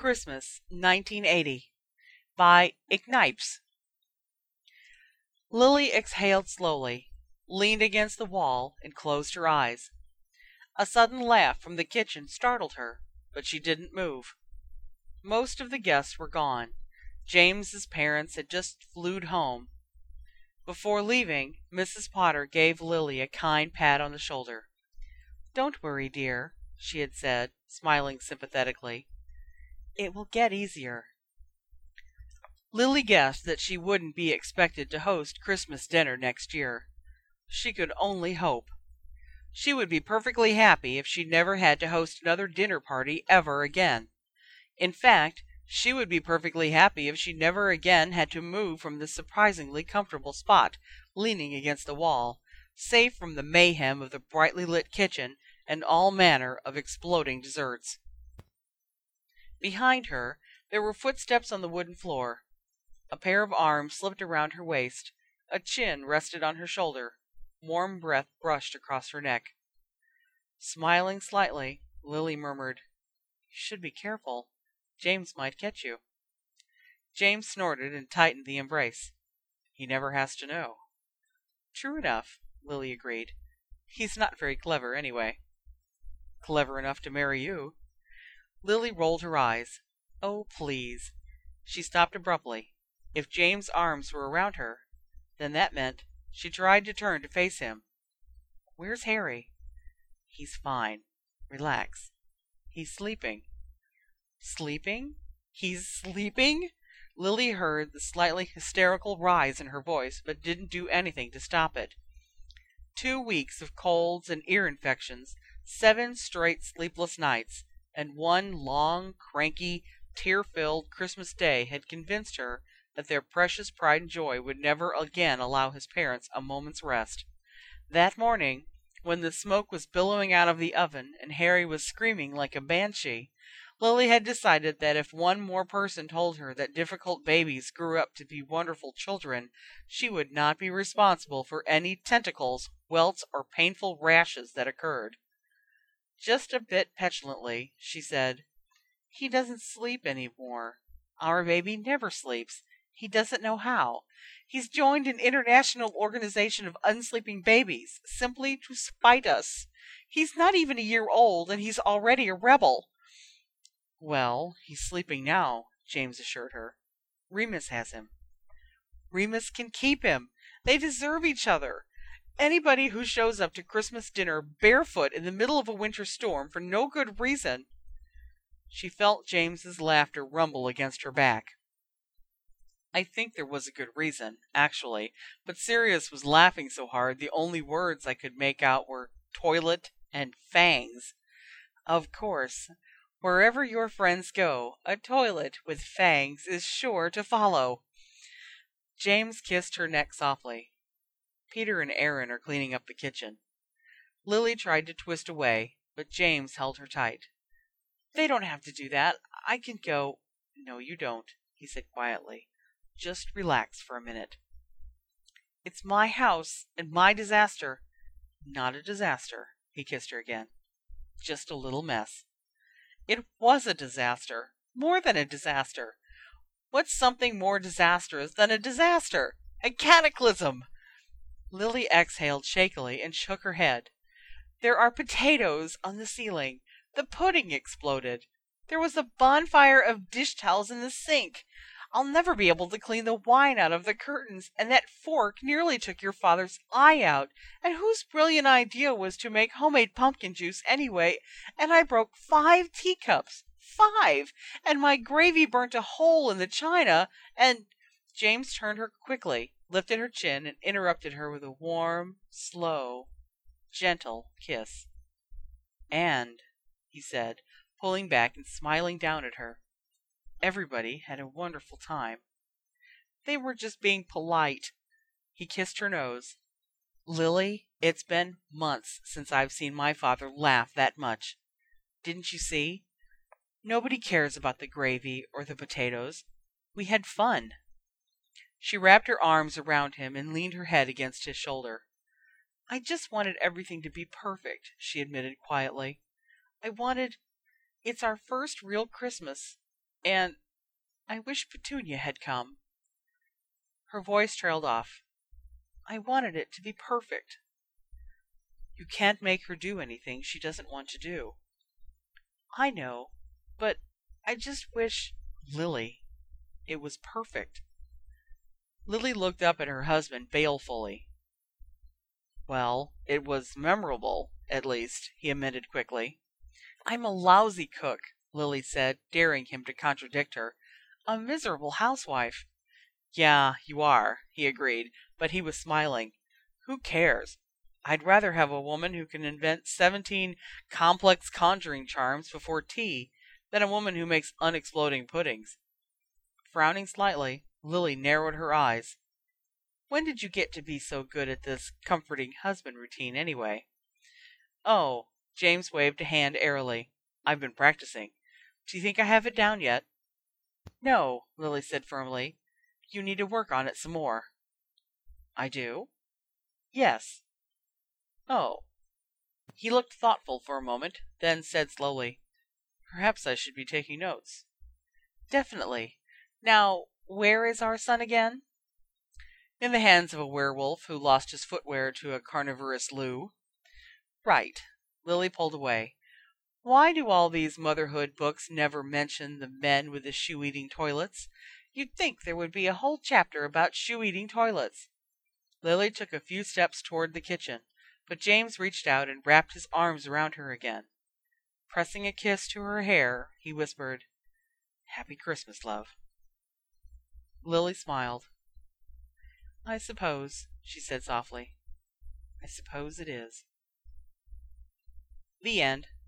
Christmas, 1980, by Ignipes. Lily exhaled slowly, leaned against the wall, and closed her eyes. A sudden laugh from the kitchen startled her, but she didn't move. Most of the guests were gone. James's parents had just flew home. Before leaving, Mrs. Potter gave Lily a kind pat on the shoulder. "Don't worry, dear," she had said, smiling sympathetically. "It will get easier." Lily guessed that she wouldn't be expected to host Christmas dinner next year. She could only hope. She would be perfectly happy if she never had to host another dinner party ever again. In fact, she would be perfectly happy if she never again had to move from this surprisingly comfortable spot, leaning against the wall, safe from the mayhem of the brightly lit kitchen and all manner of exploding desserts. Behind her, there were footsteps on the wooden floor. A pair of arms slipped around her waist. A chin rested on her shoulder. Warm breath brushed across her neck. Smiling slightly, Lily murmured, "You should be careful. James might catch you." James snorted and tightened the embrace. "He never has to know." "True enough," Lily agreed. "He's not very clever, anyway." "Clever enough to marry you." Lily rolled her eyes. "Oh, please." She stopped abruptly. If James' arms were around her, then that meant she tried to turn to face him. "Where's Harry?" "He's fine. Relax. He's sleeping." "Sleeping? He's sleeping?" Lily heard the slightly hysterical rise in her voice, but didn't do anything to stop it. 2 weeks of colds and ear infections, 7 straight sleepless nights, and one long, cranky, tear-filled Christmas Day had convinced her that their precious pride and joy would never again allow his parents a moment's rest. That morning, when the smoke was billowing out of the oven and Harry was screaming like a banshee, Lily had decided that if one more person told her that difficult babies grew up to be wonderful children, she would not be responsible for any tentacles, welts, or painful rashes that occurred. Just a bit petulantly, she said, "He doesn't sleep any more. Our baby never sleeps. He doesn't know how. He's joined an international organization of unsleeping babies, simply to spite us. He's not even a year old, and he's already a rebel." "Well, he's sleeping now," James assured her. "Remus has him." "Remus can keep him. They deserve each other. Anybody who shows up to Christmas dinner barefoot in the middle of a winter storm for no good reason—" She felt James's laughter rumble against her back. I think there was a good reason, actually, but Sirius was laughing so hard the only words I could make out were toilet and fangs. Of course, wherever your friends go, a toilet with fangs is sure to follow. James kissed her neck softly. "Peter and Aaron are cleaning up the kitchen." Lily tried to twist away, but James held her tight. "They don't have to do that. I can go." "No, you don't," he said quietly. "Just relax for a minute." "It's my house and my disaster." "Not a disaster," he kissed her again. "Just a little mess." "It was a disaster. More than a disaster. What's something more disastrous than a disaster? A cataclysm!" Lily exhaled shakily and shook her head. "There are potatoes on the ceiling. The pudding exploded. There was a bonfire of dish towels in the sink. I'll never be able to clean the wine out of the curtains, and that fork nearly took your father's eye out. And whose brilliant idea was to make homemade pumpkin juice anyway? And I broke 5 teacups. 5! And my gravy burnt a hole in the china, and—" James turned her quickly, lifted her chin, and interrupted her with a warm, slow, gentle kiss. "And," he said, pulling back and smiling down at her, "everybody had a wonderful time. They were just being polite." He kissed her nose. "Lily, it's been months since I've seen my father laugh that much. Didn't you see? Nobody cares about the gravy or the potatoes. We had fun." She wrapped her arms around him and leaned her head against his shoulder. "I just wanted everything to be perfect," she admitted quietly. "It's our first real Christmas. And I wish Petunia had come." Her voice trailed off. "I wanted it to be perfect." "You can't make her do anything she doesn't want to do." "I know, but I just wish—" "Lily, it was perfect." Lily looked up at her husband balefully. "Well, it was memorable, at least," he amended quickly. "I'm a lousy cook," Lily said, daring him to contradict her. "A miserable housewife." "Yeah, you are," he agreed, but he was smiling. "Who cares? I'd rather have a woman who can invent 17 complex conjuring charms before tea than a woman who makes unexploding puddings." Frowning slightly, Lily narrowed her eyes. "When did you get to be so good at this comforting husband routine, anyway?" "Oh," James waved a hand airily. "I've been practicing. Do you think I have it down yet?" "No," Lily said firmly. "You need to work on it some more." "I do?" "Yes." "Oh." He looked thoughtful for a moment, then said slowly, "Perhaps I should be taking notes." "Definitely. Now, where is our son again?" "In the hands of a werewolf who lost his footwear to a carnivorous Lou." "Right." Lily pulled away. "Why do all these motherhood books never mention the men with the shoe-eating toilets? You'd think there would be a whole chapter about shoe-eating toilets." Lily took a few steps toward the kitchen, but James reached out and wrapped his arms around her again. Pressing a kiss to her hair, he whispered, "Happy Christmas, love." Lily smiled. "I suppose," she said softly, "I suppose it is." The end.